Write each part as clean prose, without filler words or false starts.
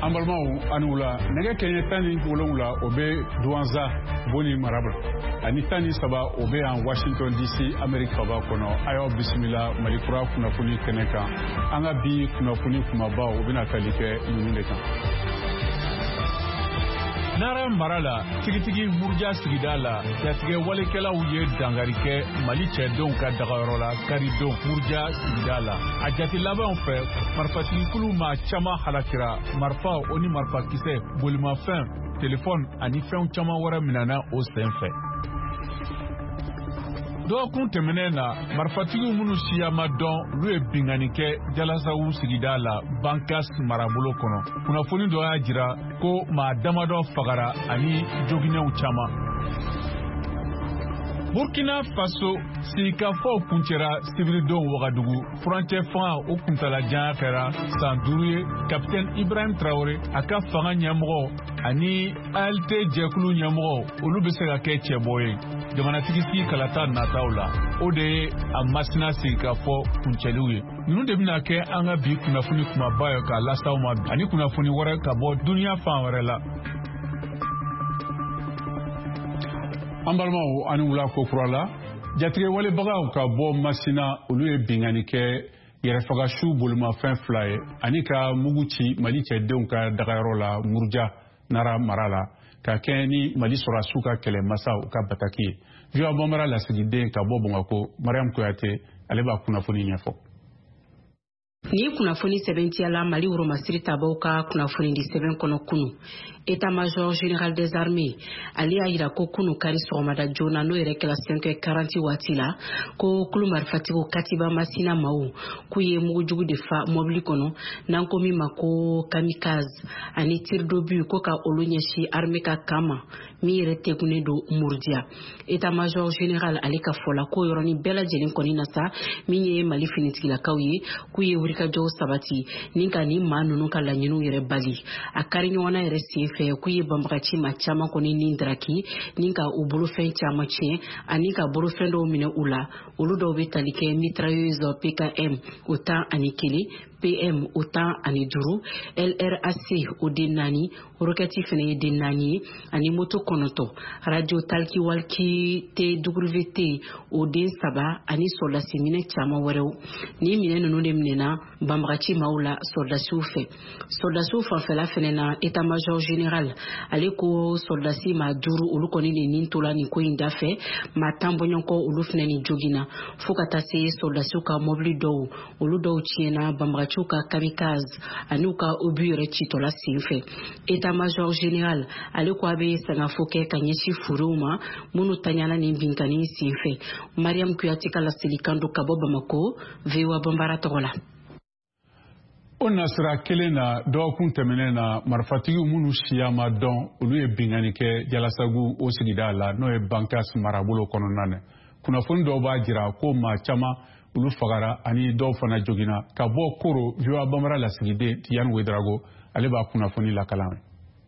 an balimaw ani wula nɛgɛ kɛɲɛ 17 o bɛ Douentza Boni Marabla ani 13 o bɛ yan Washington DC Amérique faba kɔnɔ a y'aw bisimila Mali kura kunnafoni kɛnɛ kan an ka bi kunnafoni kumabaw o bɛna tali kɛ ninnu de kan. Nara mara la tigitigi Murja sigida la jatigɛ walekɛlaw ye dangari kɛ Mali cɛdenw ka dagayɔrɔ la karidon Murja sigida la a jati labanw fɛ marifatigikulu ma caman halakira marifa o ni marifakisɛ bolimafɛn telefɔni ani fɛnw caman wɛrɛ minɛna o sen fɛ. Dɔgɔkun tɛmɛnen na marifatigiw minnu siya ma dɔn olu ye bingani kɛ Jalasawu sigida la Bankas marabolo kɔnɔ. Kunnafoni dɔ y'a jira ko maa damadɔ fagara ani joginɛw caman. Burkina Faso sigikafɔw kuncɛra sibiridon Wagadugu furancɛ fanga o kuntalajanya kɛra san 5 ye Capitaine Ibrahim Traoré a ka fanga ɲɛmɔgɔ ani ALT jɛkulu ɲɛmɔgɔ olu bɛ se ka kɛ cɛbɔ ye jamanatigi sigi kalata nataw la o de ye a masina sigikafɔ kuncɛliw ye. Ninnu de bɛna kɛ an ka bi kunnafoni kumaba ye k'a lasaw ma ani kunnafoni wɛrɛ ka bɔ duniya fan wɛrɛ la. An balimaw ani wula ko kura la jatigɛ walebagaw ka bɔ Masina olu ye bingani kɛ yɛrɛfagasu bolimafɛn 2 ye ani ka mugu ci Mali cɛdenw ka dagayɔrɔ la Murja Nara mara la ka kɛ ni Mali sɔrɔdasiw ka kɛlɛmasaw ka bataki ye. VOA Bambara lasigiden ka bɔ Bamakɔ Mariam Kuyate ale b'a kunnafoni ɲɛfɔ. Ni kunnafoni sɛbɛntiyala Mali Woromasiri tabaw ka kunnafoni di sɛbɛn kɔnɔ kunu. État-major général des armées ale y'a yira ko kunu kari sɔgɔmada joona n'o yɛrɛ kɛla 5h40 waati la ko kulu marifatigiw Katiba Masina maaw k'u ye mugujugu de fa mobili kɔnɔ n'an ko min ma ko kamikaze ani tir d'obus ko ka olu ɲɛsi armée ka kama min yɛrɛ tɛgunnen don Murdia. État-major général ale ka fɔla ko yɔrɔnin bɛɛ lajɛlen kɔni na sa min ye Mali finitigilakaw ye k'u ye wulikajɔw sabati ni ka ni maa ninnu ka laɲiniw yɛrɛ bali a kari ɲɔgɔnna yɛrɛ sen fɛ k'u ye banbagaci ma caman kɔni ni daraki ni ka u bolofɛn caman tiɲɛ ani ka bolofɛn dɔw minɛ u la olu dɔw bɛ tali kɛ mitrailleuse PKM o 11 PM o 15 LRAC o den 4 roquette fɛnɛ ye den 4 ye ani moto 9 radio talki walki TWT o den 3 ani soldasi minɛ caman wɛrɛw ni minɛ ninnu de minɛna banbagaci maaw la soldasiw fɛ soldasiw fanfɛla fɛnɛ na état-major général ale ko soldasi ma 5 olu kɔni de nin tola nin ko in dafɛ ma 10 bɔɲɔgɔnkɔ olu fɛnɛ ni jogina fo ka taa se soldasiw ka mobili dɔw olu dɔw tiɲɛna banbagaciw ka kamikaze ani u ka obu yɛrɛ citɔla sen fɛ état-major général ale ko a bɛ sangafo kɛ ka ɲɛsi furew ma minnu taɲana nin binkani sen fɛ Mariam Kuyate ka laselikan do ka bɔ Bamako VOA Bambara tɔgɔ la. O nasira kelen na dɔgɔkun tɛmɛnen na marifatigiw minnu siya ma dɔn olu ye bingani kɛ Jalasagu o sigida la n'o ye Bankas marabolo kɔnɔna na kunnafoni dɔw b'a jira ko maa caman olu fagara ani dɔw fana jogina ka bɔ Koro VOA Bambara lasigiden Tiyan Wedrago ale b'a kunnafoni lakalan.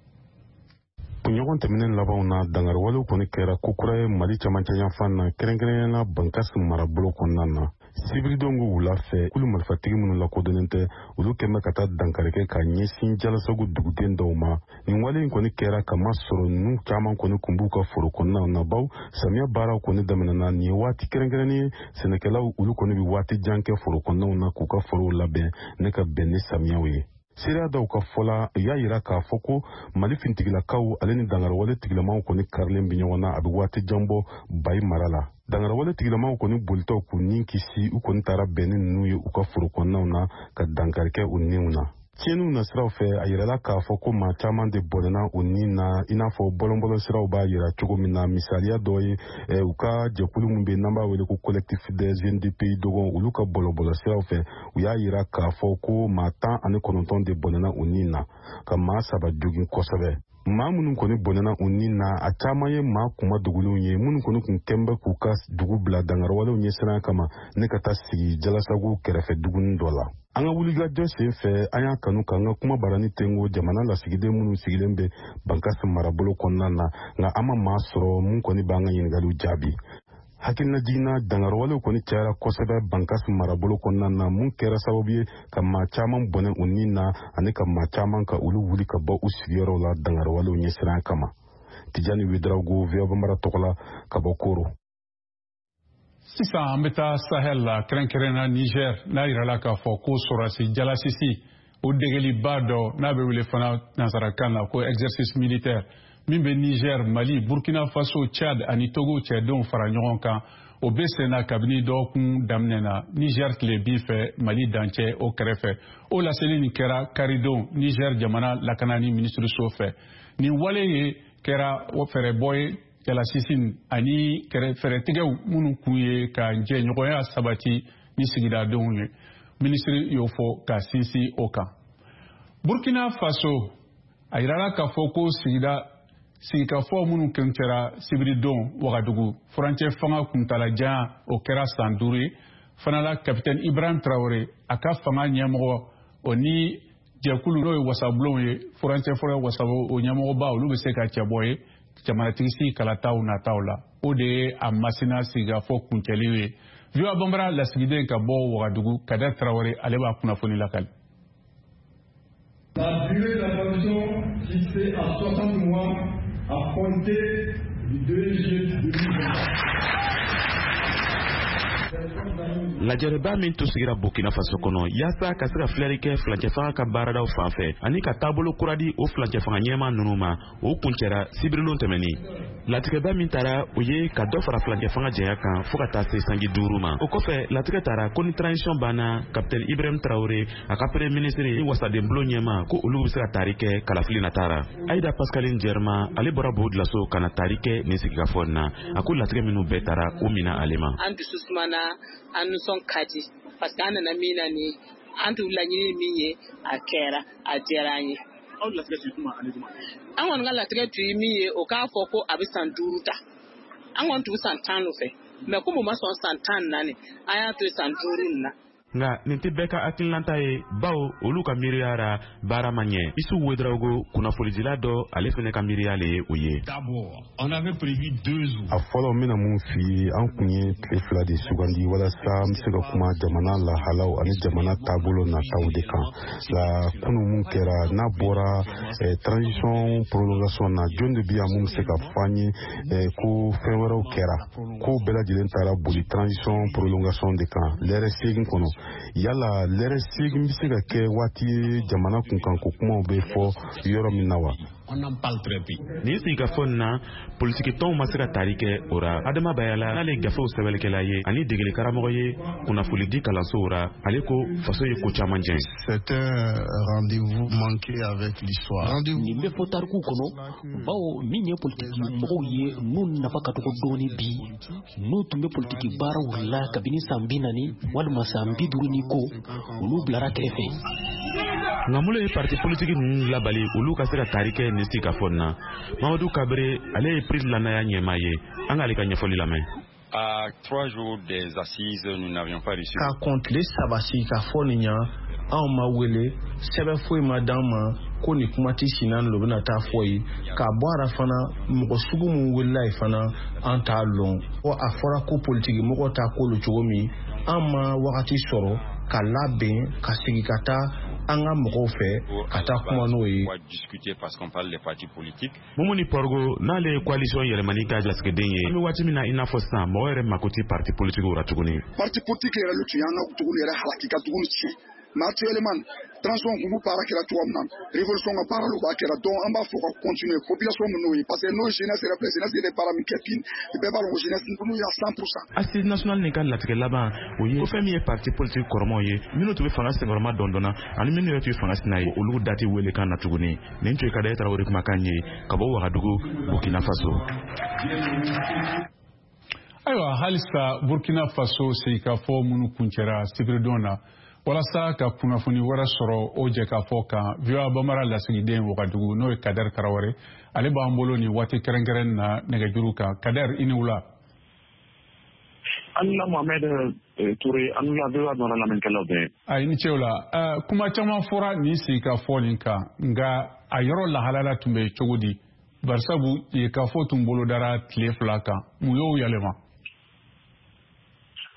Kunɲɔgɔn tɛmɛnen labanw na dangarwalew kɔni kɛra ko kura ye Mali camancɛ yanfan na kɛrɛnkɛrɛnnenya Bankas marabolo kɔnɔna na sibiridongo wula fɛ kulu marifatigi minnu lakodɔnnen tɛ olu kɛmɛ ka taa dankari kɛ ka ɲɛsin Jalasagu duguden dɔw ma nin wale in kɔni kɛra kama sɔrɔ ninnu caman kɔni kun b'u ka foro kɔnɔnaw na baw samiya baaraw kɔni daminɛna nin ye waati kɛrɛnkɛrɛnnen ye sɛnɛkɛlaw olu kɔni bɛ waati jan kɛ foro kɔnɔnaw na k'u ka forow labɛn ne ka bɛn ni samiyaw ye. Seereya dɔw ka fɔla y'a yira k'a fɔ ko Mali finitigilakaw ale ni dangarwale tigilamaw kɔni karilen bɛ ɲɔgɔn na a bɛ waati jan bɔ Bayi mara la. Dangarwale tigilamaw kɔni bolitɔw k'u nin kisi u kɔni taara bɛn ni ninnu ye u ka foro kɔnɔnaw na ka dankari kɛ u ninw na. Tiɲɛniw na siraw fɛ a yirala k'a fɔ ko maa caman de bɔnɛna u nin na i n'a fɔ bɔlɔnbɔlɔ siraw b'a yira cogo min na misaliya dɔ ye u ka jɛkulu min bɛ n'an b'a wele ko collectif des jeunes du pays Dogon olu ka bɔlɔbɔlɔ siraw fɛ u y'a yira k'a fɔ ko maa 19 de bɔnɛna u nin na ka maa 3 jogin kosɛbɛ. Maa minnu kɔni bɔnɛna u nin na a caman ye maa kuma dogolenw ye minnu kɔni kun kɛnbɛ k'u ka dugu bila dangarwalew ɲɛsiran kama ne ka taa sigi Jalasagu kɛrɛfɛ dugunin dɔ la. An ka wulikajɔ sen fɛ an y'a kanu k'an ka kuma barani tengo jamana lasigiden minnu sigilen bɛ Bankas marabolo kɔnɔna na nka an ma maa sɔrɔ mun kɔni b'an ka ɲininkaliw jaabi. hakilina jigina dangarwale koni cayara kosɛbɛ bankas marabolo kɔnɔna na mun kɛra sababu ye ka maa caman bɔnɛ u ni na ani ka maa caman ka olu wuli ka bɔ u sigiyɔrɔw la dangarwalew ɲɛsiran kama. Tijani Widrago VOA Bambara tɔgɔ la ka bɔ Koro. Sisan an bɛ taa Sahel la kɛrɛnkɛrɛnna Niger n'a yirala k'a fɔ ko sɔrɔdasi jalasisi o degeliba dɔ n'a bɛ wele fana nansarakan na ko exercice militaire min bɛ Niger, Mali, Burkina Faso, Tchad ani Togo cɛdenw fara ɲɔgɔn kan o bɛ sen na kabini dɔgɔkun daminɛ na Niger tile bin fɛ Mali dancɛ o kɛrɛfɛ o laseli nin kɛra karidon Niger jamana lakanani minisiriso fɛ nin wale ye kɛra fɛrɛbɔ ye jalasisi ani fɛrɛtigɛw minnu kun ye ka jɛɲɔgɔnya sabati ni sigidadenw ye minisiri y'o fɔ ka sinsin o kan. Burkina Faso a yirala k'a fɔ ko sigikafɔ minnu kɛra sibiridon Wagadugu furancɛ fanga kuntalajan o kɛra san 5 ye fana la kapitɛni Ibrahim Traoré a ka fanga ɲɛmɔgɔ o ni jɛkulu n'o ye wasabulon ye furancɛ fɔlɔ wasabo o ɲɛmɔgɔba olu bɛ se ka cɛbɔ ye jamanatigisi kalataw nataw la o de ye a masina sigikafɔ kuncɛli ye. VOA Bambara lasigiden ka bɔ Wagadugu Kader Traoré ale b'a kunnafoni lakali. La durée de la transition fixée à 60 mois à compter du 2 juillet 2020. Lajɛrɛba min tun sigira Burkina Faso kɔnɔ yaasa ka se ka filɛri kɛ fulancɛfanga ka baaradaw fan fɛ ani ka taabolo kura di o fulancɛfanga ɲɛma ninnu ma o kuncɛra sibirilon tɛmɛni. Latigɛba min taara o ye ka dɔ fara fulancɛfanga jɛya kan fo ka taa se sanji 5 ma. O kɔfɛ latigɛ taara ko ni transition banna kapitɛni Ibrahim Traoré a ka premier ministre ni wasadenbulon ɲɛma ko olu bɛ se ka taari kɛ kalafili na taara. Aïda Pascaline Germain ale bɔra Bourdilaso ka na taari kɛ nin sigikafɔ na a ko latigɛ minnu bɛɛ taara o mina ale ma. An nisɔn ka di parce que an nana min na ni an t'u laɲini min ye a kɛra a diyara an ye. Aw latigɛ tun juma ani juma. An kɔni ka latigɛ tun ye min ye o k'a fɔ ko a bɛ san 5 ta an kɔni tun san 10 nɔfɛ mais comme o ma sɔn san 14 an y'a to san 5 na. Nga nin tɛ bɛɛ ka hakilinata ye bawo olu ka miiriyara baara ma ɲɛ. Isu Ouedraogo kunnafolidila dɔ ale fɛnɛ ka miiriya le ye o ye. D'abord, on avait prévu 2 jours. A fɔlɔ mina mun fi an kun ye tile 2 de sugandi walasa an bɛ se ka kuma jamana lahalaw ani jamana taabolo nataw de kan. La kunu mun kɛra n'a bɔra transition prolongation na jɔn de bi yan mun bɛ se ka fɔ an ye ko fɛn wɛrɛw kɛra ko bɛɛ lajɛlen taara boli transition prolongation de kan lɛrɛ segin kɔnɔ. Yala lɛrɛ segin bɛ se ka kɛ waati jamana kunkan ko kumaw bɛ fɔ yɔrɔ min na wa? Nin sigikafɔ na politiki tɔnw ma se ka taari kɛ o ra Adama Bayala n'ale gafew sɛbɛnnikɛla ye ani degeli karamɔgɔ ye kunnafolidi kalansow ra ale ko faso ye ko caman jɛn. C'est un rendez-vous manqué avec l'histoire. Nin bɛ fɔ tariku kɔnɔ bawo min ye politiki mɔgɔw ye n'u nafa ka dɔgɔ dɔɔni bi n'u tun bɛ politiki baaraw la kabini san 40 walima san 50 ni ko olu bilara kɛrɛfɛ. Nka mun ye parti politique ninnu labali olu ka se ka taari kɛ nin sigikafɔ na Mamadou Kabere ale ye prise lanaya ɲɛmaa ye an k'ale ka ɲɛfɔli lamɛn. À 3 jours des assises, nous n'avions pas reçu. Ka kɔntile 3 sigikafɔ nin ɲa anw ma wele sɛbɛn foyi ma d'an ma ko nin kuma tɛ sinan lo bɛna taa fɔ ye k'a bɔ ara fana mɔgɔ sugu mun welela ye fana an t'a lɔn ko a fɔra ko politiki mɔgɔ t'a k'olu cogo min an ma wagati sɔrɔ ka labɛn ka sigi ka taa an ka mɔgɔw fɛ ka taa kuma n'o ye. Mumuni Porgo n'ale ye coalition yɛlɛmani ka jasigiden ye an bɛ waati min na i n'a fɔ sisan mɔgɔ yɛrɛ mako tɛ parti politique ra tuguni. Parti politique yɛrɛ lu tun y'an ka tuguni yɛrɛ halaki ka tuguni tiɲɛ mais actuellement transition kun baara kɛra cogo min na révolution ka baara lu b'a kɛra donc an b'a fɔ ka continuer population min n'o ye parce que n'o jeunesse yɛrɛ filɛ jeunesse de baara min kɛ bin bɛɛ b'a dɔn ko jeunesse ninnu y'a 100%. Assise nationale nin ka latigɛ laban o ye ko fɛn min ye parti politique kɔrɔmaw ye minnu tun bɛ fanga senkɔrɔma dɔndɔnna ani minnu yɛrɛ tun ye fanga sina ye olu dati wele kan na tuguni nin tun ye Kadaye Traoré kumakan ye ka bɔ Wagadugu Burkina Faso. Ayiwa halisa Burkina Faso sigikafɔ minnu kuncɛra sibiridon na walasa ka kunnafoni wɛrɛ sɔrɔ o jɛkafɔ kan VOA Bambara lasigiden Wagadugu n'o ye Kader Traoré ale b'an bolo ni waati kɛrɛnkɛrɛn na nɛgɛjuru kan. Kader i ni wula. Anula Mohamed Touré anula VOA nɔrɔ lamɛnkɛlaw bɛɛ. Ayi ni ce o la kuma caman fɔra nin sigikafɔ nin kan nka a yɔrɔ lahalala tun bɛ cogo di barisabu sigikafɔ tun bolodara tile 2 kan mun y'o yɛlɛma?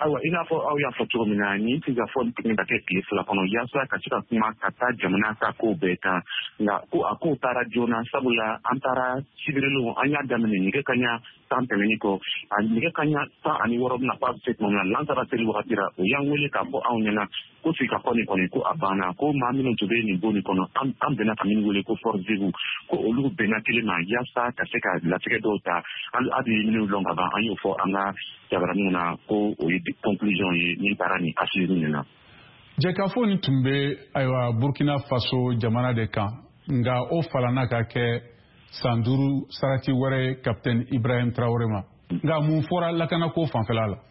awa ina fo aw ya fo cogo min na ni ti ka fɔ tigɛ ka kɛ tile fila kɔnɔ yaasa ka se ka kuma ka taa jamana ka ko bɛɛ kan nka ko a kow taara joona sabula an taara sibirelenw an y'a daminɛ nɛgɛ kaɲa 10 tɛmɛni kɔ a nɛgɛ kaɲa 16 bɛna fɔ a bɛ se tuma min na n'an taara seli wagati la o y'an wele k'a fɔ anw ɲɛna ko Sikafɔ nin kɔni ko a banna ko maa minnu tun bɛ nin bon nin kɔnɔ an bɛnna ka min wele ko forzivu ko olu bɛnna kelen ma yaasa ka se ka latigɛ dɔw ta hali minnu lɔn ka ban an y'o fɔ an ka jabaraninw na ko o ye conclusion ye min taara nin assise nin na. Jɛkafo nin tun bɛ ayiwa Burkina Faso jamana de kan nka o falanna ka kɛ san 5 sarati wɛrɛ ye Capitaine Ibrahim Traoré ma nka mun fɔra lakanako fanfɛla la.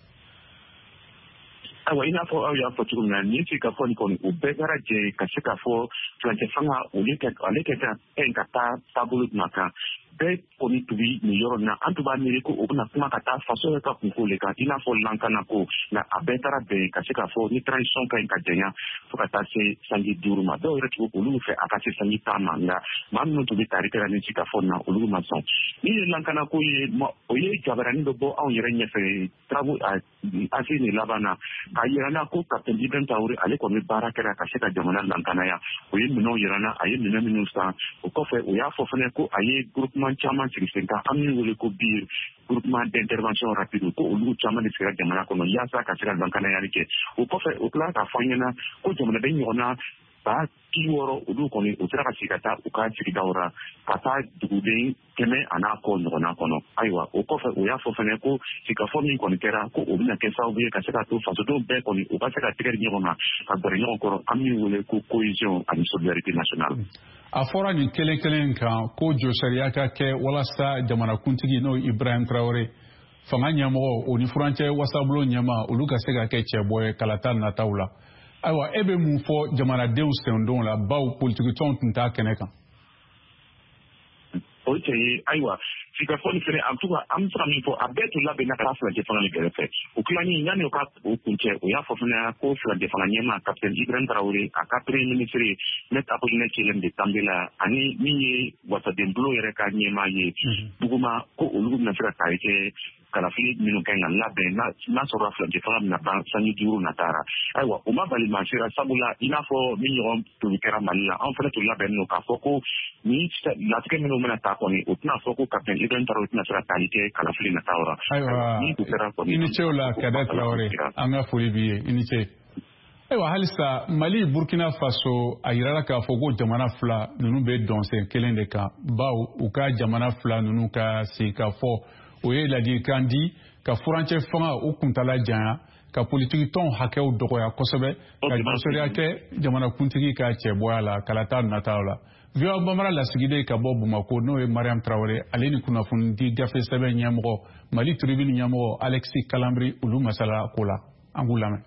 Awa i n'a fɔ aw y'a fɔ cogo min na nin Sikafɔ nin kɔni o bɛɛ kɛra jɛ ka se k'a fɔ furancɛ fanga ale kɛ ka taa taabolo jumɛn kan bɛɛ kɔni tun bɛ nin yɔrɔ in na an tun b'a miiri ko o bɛna kuma ka taa faso yɛrɛ ka kunko le kan i n'a fɔ lankana ko nka a bɛɛ taara bɛn ka se k'a fɔ ni transition ka ɲi ka janya fo ka taa se sanji 5 ma dɔw yɛrɛ tun ko olu fɛ a ka se sanji 10 ma nka maa minnu tun bɛ tari kɛra ni Sikafɔ na olu ma sɔn ni ye lankana ko ye o ye jabaranin dɔ bɔ anw yɛrɛ ɲɛfɛ travaux assise nin laban na k'a yira na ko Capitaine Ibrahim Traoré ale kɔni baara kɛra ka se ka jamana lankanaya o ye minɛnw yira na a ye minɛn minnu san o kɔfɛ o y'a fɔ fana ko a ye groupement caman sigi sen kan an min wele ko BIR groupement d'intervention rapide ko olu caman de sigira jamana kɔnɔ yaasa ka se ka lankanayali kɛ o kɔfɛ o tila k'a fɔ an ɲɛna ko jamanaden ɲɔgɔnna 60 olu kɔni o sera ka sigi ka taa u ka sigidaw la ka taa duguden 100 a n'a kɔ ɲɔgɔnna kɔnɔ ayiwa o kɔfɛ o y'a fɔ fana ko Sikafɔ min kɔni kɛra ko o bɛna kɛ sababu ye ka se ka to fasodenw bɛɛ kɔni u ka se ka tigɛ ɲɔgɔn na ka gɛrɛ ɲɔgɔn kɔrɔ an min wele ko cohésion ani solidarité nationale. A fɔra nin kelen kan ko jɔsariya ka kɛ walasa jamanakuntigi n'o Ibrahim Traoré fanga ɲɛmɔgɔ o ni furancɛ wasabulon ɲɛma olu ka se ka kɛ cɛbɔ ye kalata nataw la. Ayiwa e bɛ mun fɔ jamanadenw sendon la baw politikitɔnw tun t'a kɛnɛ kan. O cɛ ye ayiwa Sikafɔ nin fɛnɛ an bɛ se ka min fɔ a bɛɛ tun labɛnna ka taa furancɛ fanga nin kɛrɛfɛ o tilanin yanni o ka o kuncɛ o y'a fɔ fana ko furancɛ fanga ɲɛma Capitaine Ibrahim Traoré a ka premier ministre Maître Apollinaire Tchilem de Tambela ani min ye wasaden bulo yɛrɛ ka ɲɛma ye duguma ko olu bɛna se ka tari kɛ kalafili minnu ka ɲi ka labɛn n'a sɔrɔ furancɛ fanga bɛna ban sanji 5 nataara ayiwa o ma bali maa sera sabula i n'a fɔ min ɲɔgɔn tun kɛra Mali la anw fana tun labɛnnen don k'a fɔ ko ni latigɛ minnu bɛna taa kɔni o tɛna fɔ ko Capitaine Ibrahim Traoré tɛna se ka tali kɛ kalafili nataw la. Ayiwa i ni ce o la Cadet Traoré an ka foli b'i ye i ni ce. Ayiwa halisa Mali Burkina Faso a yirala k'a fɔ ko jamana fila ninnu bɛ dɔnsen kelen de kan baw u ka jamana fila ninnu ka Sikafɔ o ye ladilikan di ka furancɛ fanga u kuntala janya ka politikitɔnw hakɛw dɔgɔya kosɛbɛ ka jɔsɔriya kɛ jamanakuntigi ka cɛbɔya la kalata nataw la. VOA Bambara lasigiden ka bɔ Bamako n'o ye Mariam Traoré ale ni kunnafoni di gafe sɛbɛn ɲɛmɔgɔ Mali Tribune ɲɛmɔgɔ Alexis Kalambri olu masala ko la an k'u lamɛn.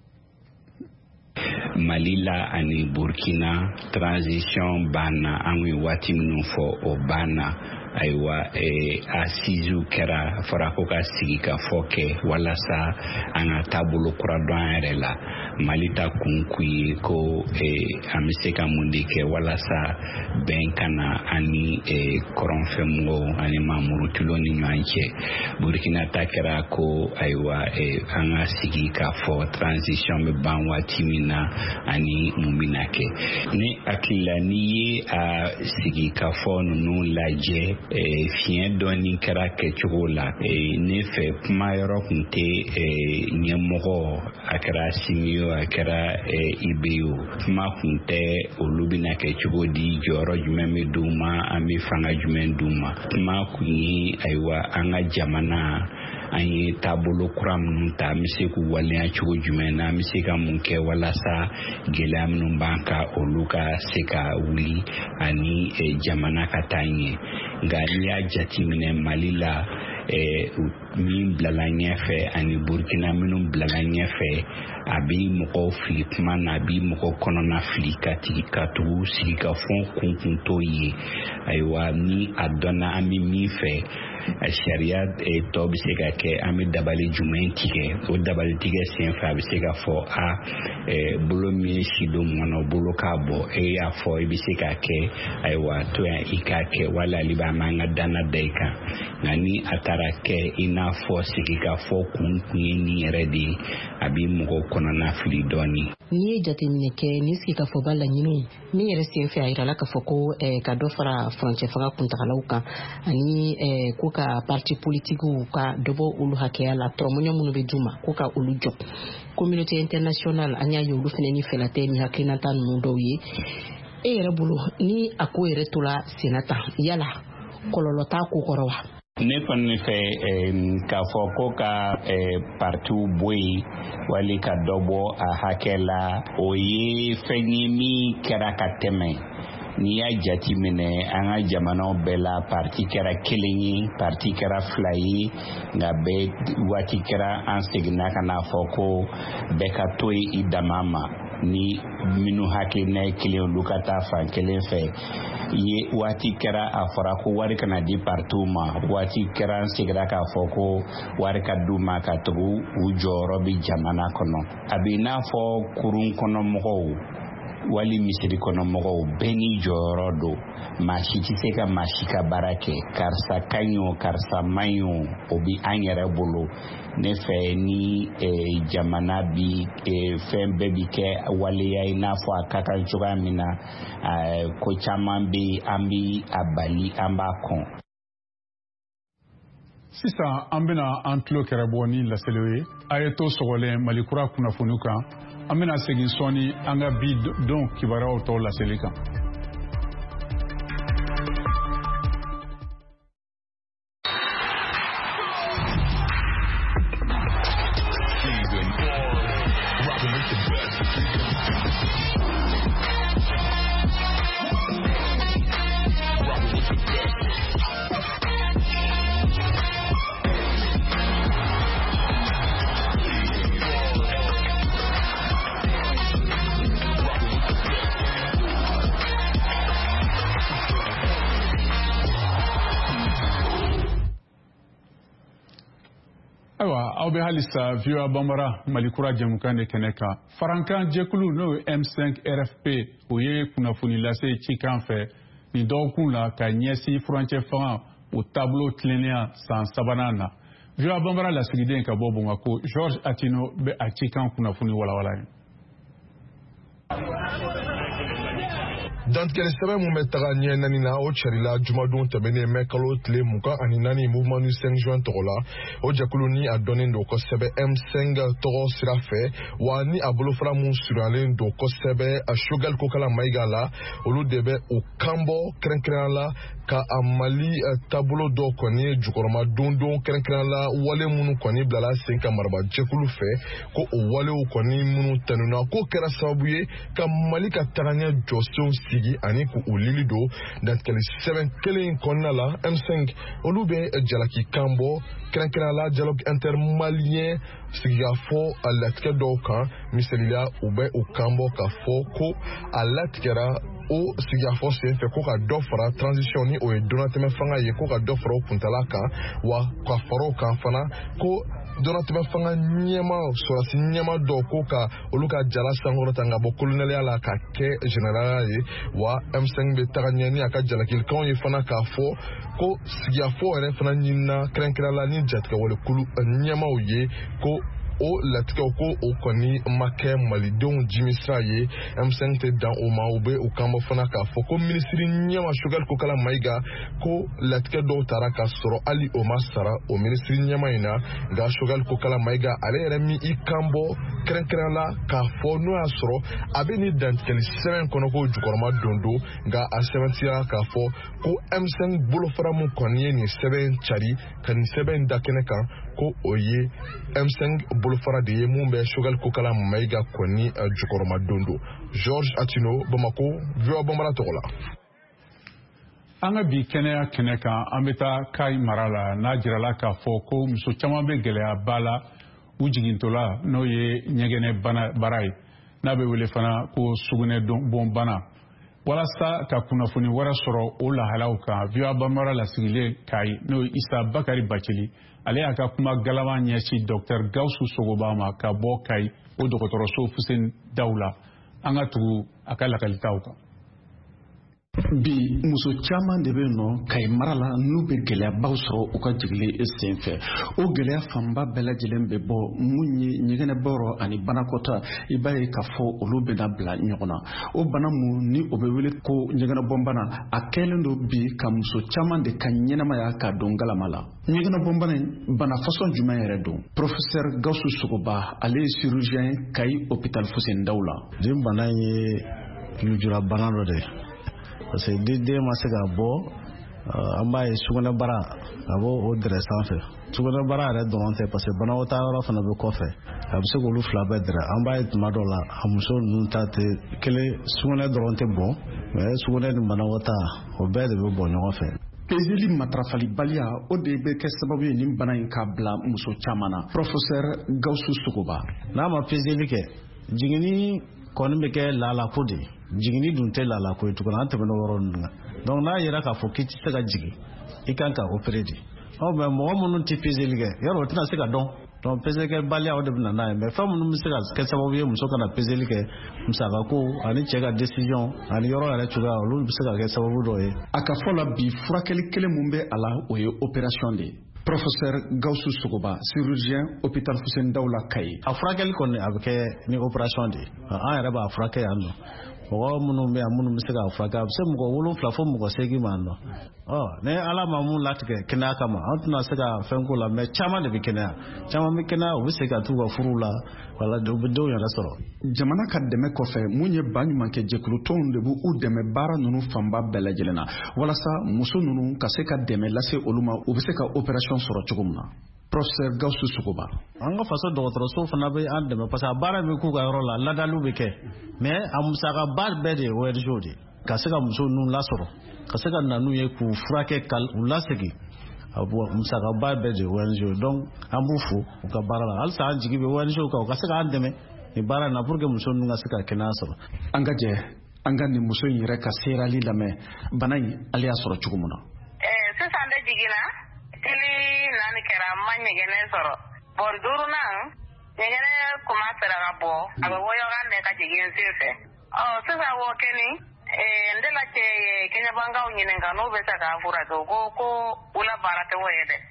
Mali la ani Burkina transition banna an ye waati minnu fɔ o banna ayiwa asizu kɛra fɔra ko ka sigi ka fɔ kɛ walasa an ka taabolo kura dɔn an yɛrɛ la Mali ta kun k'u ye ko an bɛ se ka mun de kɛ walasa bɛn kana ani kɔrɔnfɛmɔgɔw ani Mamuru Tulo ni ɲɔgɔn cɛ Burkina ta kɛra ko ayiwa an ka sigi ka fɔ transition bɛ ban waati min na ani mun bɛna kɛ ni hakili la n'i ye a sigi ka fɔ ninnu lajɛ fiɲɛ dɔɔni kɛra kɛcogo la ne fɛ kuma yɔrɔ kun tɛ ɲɛmɔgɔ a kɛra Simiyo a kɛra Ibeyo kuma kun tɛ olu bɛna kɛ cogo di jɔyɔrɔ jumɛn bɛ d'u ma an bɛ fanga jumɛn d'u ma kuma kun ye ayiwa an ka jamana an ye taabolo kura minnu ta an bɛ se k'u waleya cogo jumɛn na an bɛ se ka mun kɛ walasa gɛlɛya minnu b'an kan olu ka se ka wuli ani jamana ka taa ɲɛ nka n'i y'a jateminɛ Mali la min bilala ɲɛfɛ ani Burkina minnu bilala ɲɛfɛ a bɛ mɔgɔw fili kuma na a bɛ mɔgɔw kɔnɔna fili ka tugu sigi ka fɔ kunkuntɔ ye ayiwa ni a dɔnna an bɛ min fɛ sariya tɔ bɛ se ka kɛ an bɛ dabali jumɛn tigɛ o dabali tigɛ sen fɛ a bɛ se ka fɔ bolo min ye sidon mɔnɔ bolo k'a bɔ y'a fɔ i bɛ se ka kɛ ayiwa to yan i k'a kɛ wala ale b'a man ka danna da i kan nka ni a taara kɛ i n'a fɔ sigi ka fɔ kun ye nin yɛrɛ de ye a bɛ mɔgɔw kɔnɔna fili dɔɔnin. N'i ye jateminɛ kɛ ni sigi ka fɔ ba laɲiniw min yɛrɛ sen fɛ a yirala k'a fɔ ko ka dɔ fara furancɛ fanga kuntagalaw kan ani ko ka parti politikiw ka dɔ bɔ olu hakɛya la tɔrɔmɔɲɔ minnu bɛ d'u ma ko ka olu jɔ communauté internationale an y'a ye olu fana ni fɛla tɛ ni hakilinata ninnu dɔw ye e yɛrɛ bolo ni a ko yɛrɛ tola senna tan yala kɔlɔlɔ t'a ko kɔrɔ wa? Ne kɔni fɛ k'a fɔ ko ka partiw bɔ yen wali ka dɔ bɔ a hakɛ la o ye fɛn ye min kɛra ka tɛmɛ. N'i y'a jati minɛ an ka jamanaw bɛɛ la parti kɛra kelen ye parti kɛra fila ye nka bɛɛ waati kɛra an seginna ka n'a fɔ ko bɛɛ ka to i dama ma ni minnu hakilina ye kelen olu ka taa fan kelen fɛ ye waati kɛra a fɔra ko wari kana di partiw ma waati kɛra an seginna k'a fɔ ko wari ka d'u ma ka tugu u jɔyɔrɔ bi jamana kɔnɔ a bɛ n'a fɔ kurun kɔnɔ mɔgɔw wali misiri kɔnɔ mɔgɔw bɛɛ ni jɔyɔrɔ don maa si tɛ se ka maa si ka baara kɛ karisa ka ɲi o karisa man ɲi o bɛ an yɛrɛ bolo ne fɛ ni jamana bi fɛn bɛɛ bi kɛ waleya i n'a fɔ a ka kan cogoya min na ko caman bɛ an bi a bali an b'a kɔn. Sisan an bɛna an tulo kɛrɛ bɔ ni laseliw ye a ye to sɔgɔlen Mali kura kunnafoniw kan an bɛna segin sɔɔni an ka bi don kibaruyaw tɔw laseli kan. Aw bɛ halisa VOA Bambara Malikura jɛmukan de kɛnɛ kan farankan jɛkulu n'o ye M5 RFP o ye kunnafoni lase cikan fɛ nin dɔgɔkun la ka ɲɛsin furancɛ fanga o taabolo tilennenya san sabanan na VOA Bambara lasigiden ka bɔ Bamakɔ George Atino bɛ a cikan kunnafoni walawala ye. dantigɛli sɛbɛn mun bɛ taga ɲɛ naani na o cɛrila jumadon tɛmɛnen mɛ kalo tile 24 mouvement du 5 juin tɔgɔ la o jɛkulu ni a dɔnnen don kosɛbɛ M5 tɔgɔ sira fɛ wa ni a bolofara mun surunalen don kosɛbɛ Choguel Kokala Mayiga la olu de bɛ o kanbɔ kɛrɛnkɛrɛnya la ka a Mali taabolo dɔ kɔni jukɔrɔma dondon kɛrɛnkɛrɛnya la wale minnu kɔni bilala sen ka maraba jɛkulu fɛ ko o walew kɔni minnu tɛnuna ko kɛra sababu ye ka Mali ka tagaɲɛ jɔsenw sigi ani k'u lili don dantigɛli sɛbɛn kelen kɔnɔna la M5 olu bɛ jalaki kan bɔ kɛrɛnkɛrɛnya la dialogue intermalien sigikafɔ a latigɛ dɔw kan misalila u bɛ u kan bɔ ka fɔ ko a latigɛra o sigikafɔ senfɛ ko ka dɔ fara transition ni o ye donatɛmɛ fanga ye ko ka dɔ fara o kuntala kan wa ka fara o kan fana ko donatɛmɛ fanga ɲɛma sɔrɔsi ɲɛma dɔw ko ka olu ka jala sankɔrɔta ka bɔ kolonɛliya la ka kɛ generala ye wa M5 bɛ taga ɲɛ ni a ka jalakilikanw ye fana k'a fɔ ko sigikafɔ yɛrɛ fana ɲinina kɛrɛnkɛrɛnya la ni jatigɛwale kulu ɲɛmaw ye ko o latigɛw ko o kɔni ma kɛ malidenw jimisira ye M5 tɛ dan o ma u bɛ u kanbɔ fana k'a fɔ ko minisiri ɲɛma Choguel Kokala Mayiga ko latigɛ dɔw taara ka sɔrɔ hali o ma sara o minisiri ɲɛma in na nka Choguel Kokala Mayiga ale yɛrɛ min i kanbɔ kɛrɛnkɛrɛnya la k'a fɔ n'o y'a sɔrɔ a bɛ ni dantigɛli sɛbɛn kɔnɔ ko jukɔrɔma dondo nka a sɛbɛntiya k'a fɔ ko M5 bolofara mun kɔni ye nin sɛbɛn cari ka nin sɛbɛn da kɛnɛ kan ko o ye M5 bolofara de ye mun bɛ Choguel Kokala Mayiga kɔni jukɔrɔma dondo. George Atino, Bamako, VOA Bambara tɔgɔ la. An ka bi kɛnɛya kɛnɛ kan an bɛ taa Kayi mara la n'a jirala k'a fɔ ko muso caman bɛ gɛlɛyaba la u jigintɔla n'o ye ɲɛgɛnɛ baara ye n'a bɛ wele fana ko sugunɛ bon bana walasa ka kunnafoni wɛrɛ sɔrɔ o lahalaw kan VOA Bambara lasigilen Kayi n'o Isa Bakari Bacili ale y'a ka kuma galaman ɲɛsin Dr Gawusu Sogoba ma ka bɔ Kayi o dɔgɔtɔrɔso Fuseni Dawula an ka tugu a ka lakalitaw kan. Bi muso caman de bɛ nɔ Kayi mara la n'u bɛ gɛlɛyabaw sɔrɔ u ka jigili senfɛ o gɛlɛya fanba bɛɛ lajɛlen bɛ bɔ mun ye ɲɛgɛnɛbɔyɔrɔ ani banakɔta i b'a ye k'a fɔ olu bɛna bila ɲɔgɔn na o bana mun ni o bɛ wele ko ɲɛgɛnɛbɔnbana a kɛlen don bi ka muso caman de ka ɲɛnamaya ka don galama la ɲɛgɛnɛbɔnbana in bana fasɔn jumɛn yɛrɛ don Professeur Gawusu Sogoba ale ye chirurgien Kayi hôpital Fuseni Dawula. Nin bana in ye lujura bana dɔ de parce que den ma se ka bɔ an b'a ye sugunɛbara a b'o o dɛrɛ sanfɛ sugunɛbara yɛrɛ dɔrɔn tɛ parce que banakɔtaa yɔrɔ fana bɛ kɔfɛ a bɛ se k'olu fila bɛɛ dɛrɛ an b'a ye tuma dɔw la a muso ninnu ta tɛ kelen sugunɛ dɔrɔn tɛ bɔn mais sugunɛ ni banakɔtaa o bɛɛ de bɛ bɔ ɲɔgɔn fɛ. Pezeli matarafalibaliya o de bɛ kɛ sababu ye nin bana in ka bila muso caman na. Professeur Gawusu Sogoba n'a ma pezeli kɛ jiginni kɔni bɛ kɛ laalako de jigini dun tɛ laalako ye tuguni an tɛmɛna yɔrɔ ninnu kan donc n'a yɛrɛ k'a fɔ k'i tɛ se ka jigin i kan ka opérer de mais mɔgɔ minnu tɛ pezeli kɛ yɔrɔ o tɛna se ka dɔn donc pezeli kɛbaliya o de bɛ na n'a ye mais fɛn minnu bɛ se ka kɛ sababu ye muso kana pezeli kɛ musakako ani cɛ ka décision ani yɔrɔ yɛrɛ cogoya olu bɛ se ka kɛ sababu dɔ ye. A ka fɔ la bi furakɛli kelen mun bɛ a la o ye opération de ye. Professeur Gawusu Sogoba chirurgien hôpital Fuseni Dawula Kayi. A furakɛli kɔni a bɛ kɛ ni opération de ye an yɛrɛ b'a furakɛ yan nɔ mɔgɔ minnu bɛ yan minnu bɛ se k'a furakɛ a bɛ se mɔgɔ 7 fo mɔgɔ 8 ma yan nɔ ni ala ma mun latigɛ kɛnɛya kama an tɛna se ka fɛn ko la mais caman de bɛ kɛnɛya caman bɛ kɛnɛya u bɛ se ka t'u ka furu la wala u bɛ denw yɛrɛ sɔrɔ. Jamana ka dɛmɛ kɔfɛ mun ye baɲumankɛ jɛkulu tɔnw de b'u dɛmɛ baara ninnu fanba bɛɛ lajɛlen na walasa muso ninnu ka se ka dɛmɛ lase olu ma u bɛ se ka opération sɔrɔ cogo min na. Professeur Gawusu Sogoba an ka faso dɔgɔtɔrɔso fana bɛ an dɛmɛ parce que a baara bɛ k'u ka yɔrɔ la ladaliw bɛ kɛ mais a musakaba bɛɛ de ye ONG de ka se ka muso ninnu lasɔrɔ ka se ka na n'u ye k'u furakɛ k'u lasegin a musakaba bɛɛ de ye ONG donc an b'u fo u ka baara la halisa an jigi bɛ ONG kan u ka se k'an dɛmɛ nin baara in na pour que muso ninnu ka se ka kɛnɛya sɔrɔ. An ka jɛ an ka nin muso in yɛrɛ ka seerali lamɛn bana in ale y'a sɔrɔ cogo min na. Sisan de jiginna kili naani kɛra n ma ɲɛgɛnɛ sɔrɔ bon duurunan ɲɛgɛnɛ kuma sera ka bɔ a bɛ wɔyɔkan mɛn ka jigin n sen fɛ sisan wo kɛni n dela cɛ kɛɲɛbankaw ɲininka n'u bɛ se k'a furakɛ ko ula baara tɛ wo ye dɛ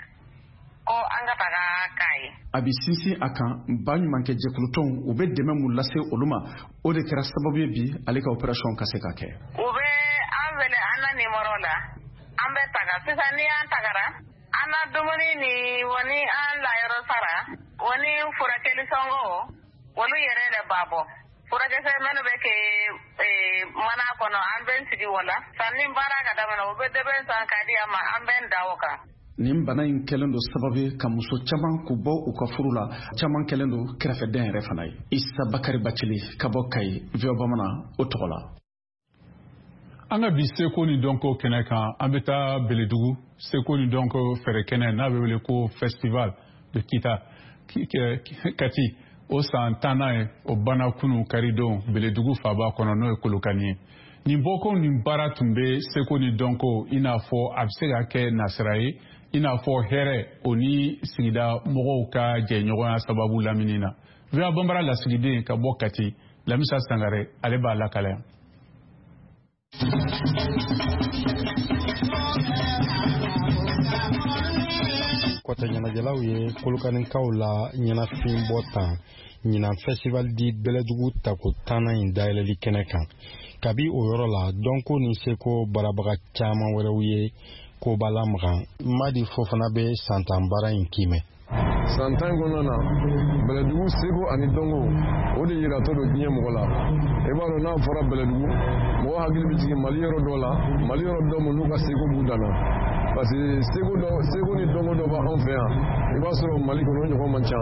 ko an ka taga k'a ye. A bɛ sinsin a kan baɲumankɛ jɛkulutɔnw u bɛ dɛmɛ mun lase olu ma o de kɛra sababu ye bi ale ka opération ka se ka kɛ. U bɛ an wele an na nimɔrɔ la an bɛ taga sisan ni an tagara an na dumuni ni wani an layɔrɔ sara wani furakɛli sɔngɔ olu yɛrɛ de b'a bɔ furakɛsɛ minnu bɛ kɛ mana kɔnɔ an bɛ sigi wala sanni baara ka daminɛ u bɛ dɛbɛn san ka di a ma an bɛ da o kan. Nin bana in kɛlen don sababu ye ka muso caman k'u bɔ u ka furu la caman kɛlen don kɛrɛfɛden yɛrɛ fana ye. Isa Bakari Bacili ka bɔ Kayi VOA Bamanan o tɔgɔ la. An ka bi seko ni dɔnko kɛnɛ kan an bɛ taa Beledugu seko ni dɔnko fɛrɛ kɛnɛ n'a bɛ wele ko festival de Kita Kati o san 10nan ye o banna kunu karidon Beledugu faaba kɔnɔ n'o ye Kolokani ye. Nin bɔko nin baara tun bɛ seko ni dɔnko i n'a fɔ a bɛ se ka kɛ nasira ye i n'a fɔ hɛrɛ o ni sigida mɔgɔw ka jɛɲɔgɔnya sababu lamini na. VOA Bambara lasigiden ka bɔ Kati Lamisa Sangare ale b'a lakalaya. Kɔtɛ ɲɛnajɛlaw ye Kolokanikaw la ɲɛnafin bɔ tan ɲinan festival di Bɛlɛdugu tako 10nan in dayɛlɛli kɛnɛ kan kabi o yɔrɔ la dɔnko ni seko barabaga caman wɛrɛw ye ko b'a lamagan Madi Fofana bɛ santan baara in kimɛ. San 10 kɔnɔna na Bɛlɛdugu seko ani dɔnko o de yiratɔ don diɲɛ mɔgɔ la i b'a dɔn n'a fɔra Bɛlɛdugu mɔgɔ hakili bɛ jigin Mali yɔrɔ dɔ la Mali yɔrɔ dɔ minnu ka seko b'u dan na parce que seko ni dɔnko dɔ b'anw fɛ yan i b'a sɔrɔ Mali kɔnɔ o ɲɔgɔn man ca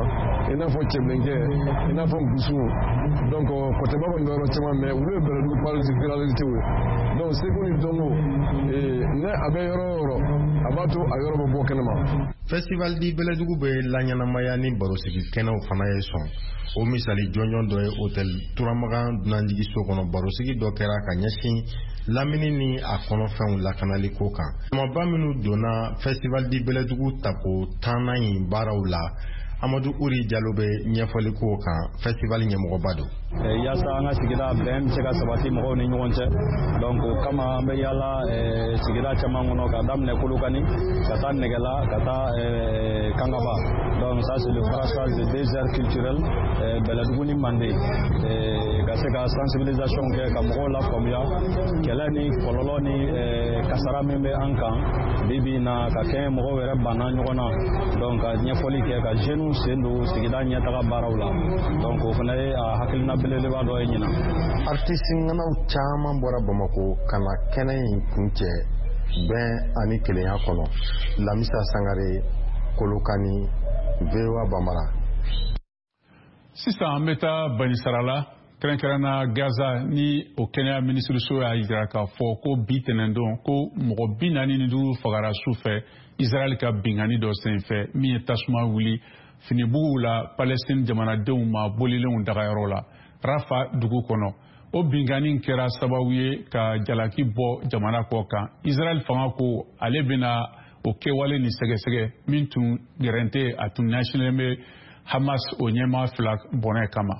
i n'a fɔ cɛbilenkɛ i n'a fɔ nkusu donc kɔtɛba kɔni bɛ yɔrɔ caman mɛ olu ye bɛlɛdugu particularité ye donc seko ni dɔnko ne a bɛ yɔrɔ o yɔrɔ a b'a to a yɔrɔ bɛ bɔ kɛnɛma. Festival di Bɛlɛdugu bɛ laɲɛnamaya ni barosigi kɛnɛw fana ye sɔn. O misali jɔnjɔn dɔ ye hôtel Turamagan dunanjigiso kɔnɔ barosigi dɔ kɛra ka ɲɛsin lamini ni a kɔnɔfɛnw lakanali ko kan. Ɲamaba minnu donna Festival di Bɛlɛdugu tapo 10nan in baaraw la, Amadu Uri Jalo bɛ ɲɛfɔli ko kan festival ɲɛmɔgɔba don. Yaasa an ka sigida bɛn bɛ se ka sabati mɔgɔw ni ɲɔgɔn cɛ, donc o kama an bɛ yaala sigida caman kɔnɔ ka daminɛ Kolokani ka taa Nɛgɛla ka taa Kangaba, donc ça c'est le brassage de 2 aires culturelles Bɛlɛdugu ni Mande, ka se ka sensibilisation kɛ ka mɔgɔw la faamuya kɛlɛ ni kɔlɔlɔ ni kasara min bɛ an kan bibi na ka kɛ mɔgɔw yɛrɛ banna ɲɔgɔn na, donc ka ɲɛfɔli kɛ ka jeunes sen don sigida ɲɛtaga baaraw la, donc o fana ye a hakilina belebeleba dɔ ye ɲina. Artiste ŋanaw caman bɔra Bamako ka na kɛnɛ in kuncɛ bɛn ani kelenya kɔnɔ. Lamisa Sangare, Kolokani, VOA Bambara. Sisan an bɛ taa Banisara la, kɛrɛnkɛrɛnna Gaza ni o kɛnɛya minisiriso y'a jira k'a fɔ ko bi tɛnɛndon ko mɔgɔ 45 fagara su fɛ Israël ka bingani dɔ senfɛ min ye tasuma wuli finibuguw la Palestine jamanadenw ma bolilenw dagayɔrɔ la Rafa dugu kɔnɔ. O bingani kɛra sababu ye ka jalaki bɔ jamana kɔ kan. Israël fanga ko ale bɛna o kɛwale ni sɛgɛsɛgɛ min tun gɛrɛnte a tun ɲɛsinnen bɛ Hamas o ɲɛmaa 2 bɔnɛ kama.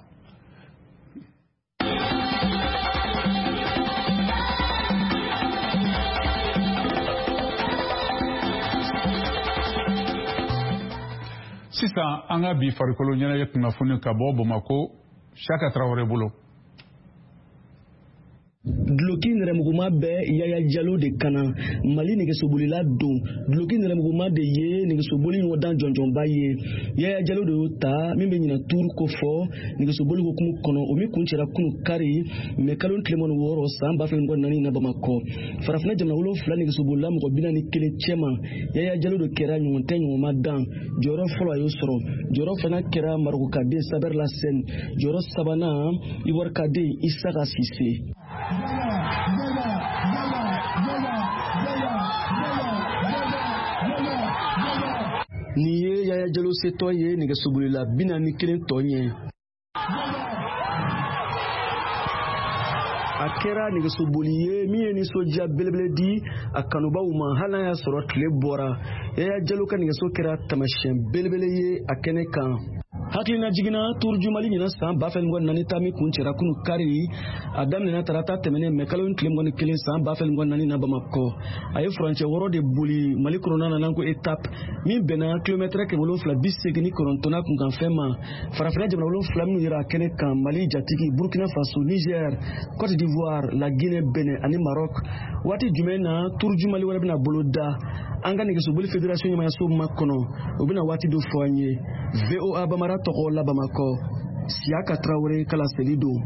Sisan an ka bi farikolo ɲɛnajɛ kunnafoni ka bɔ Bamako, Chaka Traoré bolo. Duloki nɛrɛmuguma bɛ Yaya Jalo de kana Mali nɛgɛsobolila don. Duloki nɛrɛmuguma de ye nɛgɛsoboli ɲɔgɔndan jɔnjɔnba ye. Yaya Jalo de y'o ta min bɛ ɲina tuuru ko fɔ nɛgɛsoboli hukumu kɔnɔ o min kun cɛra kunu kari mɛ kalo tilemani 6 san 2024 na Bamakɔ. Farafina jamana 7 nɛgɛsobolila mɔgɔ 41 cɛma Yaya Jalo de kɛra ɲɔgɔn tɛ ɲɔgɔnma dan. Jɔyɔrɔ fɔlɔ a y'o sɔrɔ. Jɔyɔrɔ fana kɛra Marocaden Saber Lassène. Jɔyɔrɔ sabanan Ivoire Kaden Isaka Sise. Ni ye Yaya Jalo setɔ ye nɛgɛsobolila 41 tɔ ɲɛ. A kɛra nɛgɛsoboli ye min ye nisɔndiya belebele di a kanubaw ma hali n'a y'a sɔrɔ tile bɔra. Yaya Jalo ka nɛgɛso kɛra tamasiyɛn belebele ye a kɛnɛ kan. Hakilina jiginna Tuuru Mali ɲina san 2024 ta min kun cɛra kunu kari a daminɛna tarata tɛmɛnen mɛ kalo tile 21 san 2024 na Bamakɔ. A ye furancɛ 6 de boli Mali kɔnɔna na n'an ko étape min bɛnna kilomètre 789 kunkanfɛn ma. Farafina jamana 7 minnu yera a kɛnɛ kan Mali jatigi Burkina Faso, Niger, Côte d'Ivoire, la Guinée, Benin ani Maroc. Waati jumɛn na Tuuru Mali wɛrɛ bɛna bolo da an ka nɛgɛsoboli fédération ɲɛmayaso ma kɔnɔ o bɛna waati dɔ fɔ an ye. VOA Bamara tɔgɔ la Bamakɔ, Siaka Traoré kala seli don.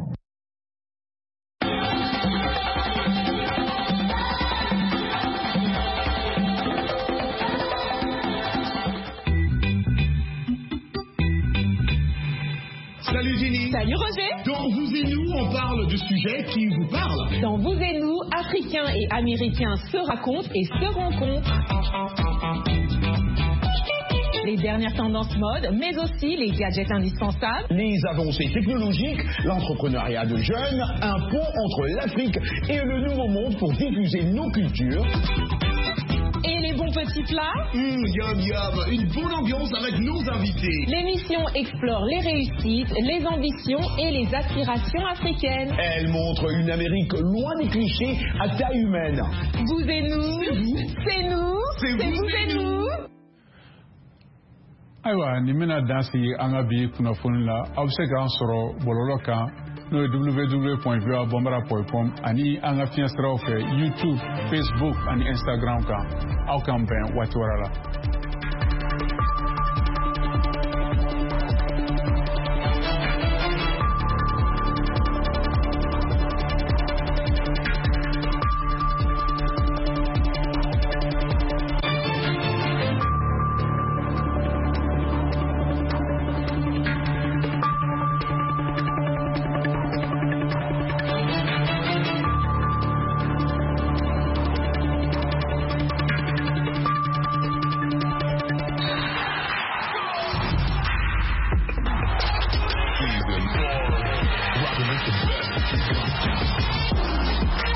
Salut Jenny. Salut Roger. Dans Vous et Nous, on parle de sujets qui vous parlent. Dans Vous et Nous, Africains et Américains se racontent et se rencontrent. Les dernières tendances mode, mais aussi les gadgets indispensables. Les avancées technologiques, l'entrepreneuriat de jeunes, un pont entre l'Afrique et le Nouveau Monde pour diffuser nos cultures. Et les bons petits plats. Yum yum, une bonne ambiance avec nos invités. L'émission explore les réussites, les ambitions et les aspirations africaines. Elle montre une Amérique loin des clichés à taille humaine. Vous et nous, c'est nous, c'est vous et nous. Ayiwa nin bɛna dan sigi an ka bi kunnafoni la aw bɛ se k'an sɔrɔ bɔlɔlɔ kan n'o ye www.voabambara.com ani an ka fiɲɛ siraw fɛ YouTube, Facebook ani Instagram kan aw k'an bɛn waati wɛrɛ la. Rockin' with the best.